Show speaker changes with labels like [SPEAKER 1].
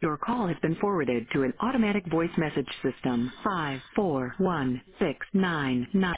[SPEAKER 1] Your call has been forwarded to an automatic voice message system. 541699.